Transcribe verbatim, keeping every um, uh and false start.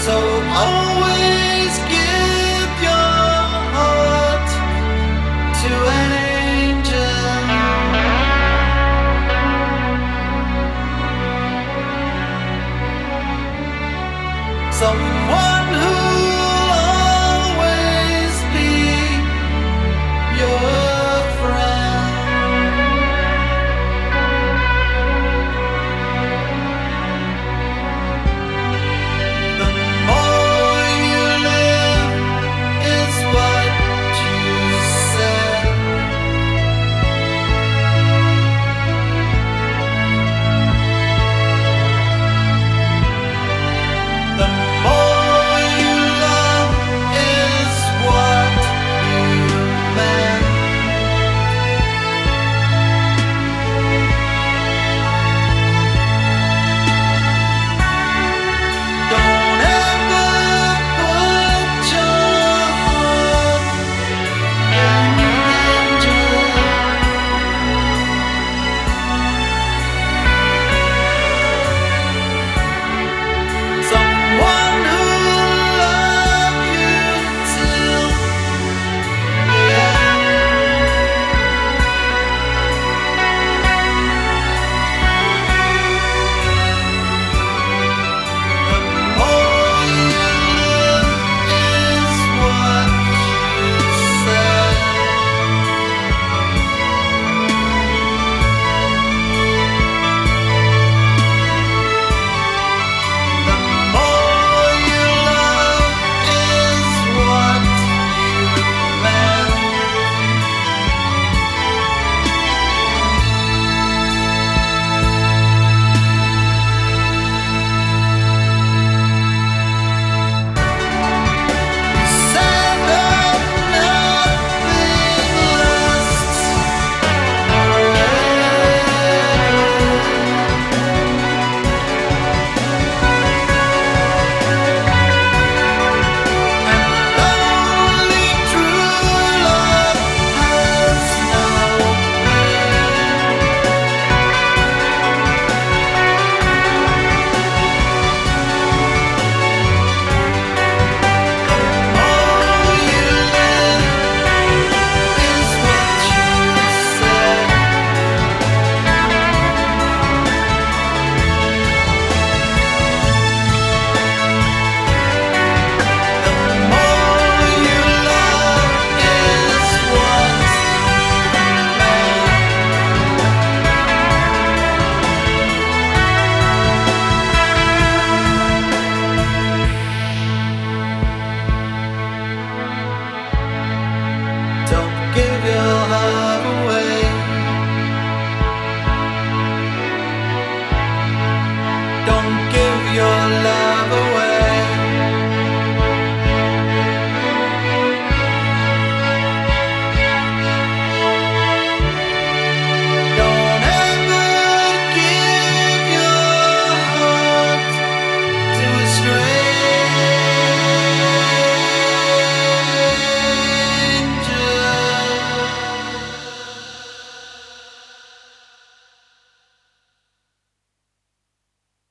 So always give your heart to an angel, someone who'll always be your friend. The more you live is what you said. The more you love is what you meant. Don't ever put your heart in danger. Someone who'll love you till the end. The more you live is what you said. The more you love is what you meant. Said that nothing lasts forever, and only true love has no pain. The more you live is what you said. The more you love is what you meant. Don't give your heart away. Don't give your love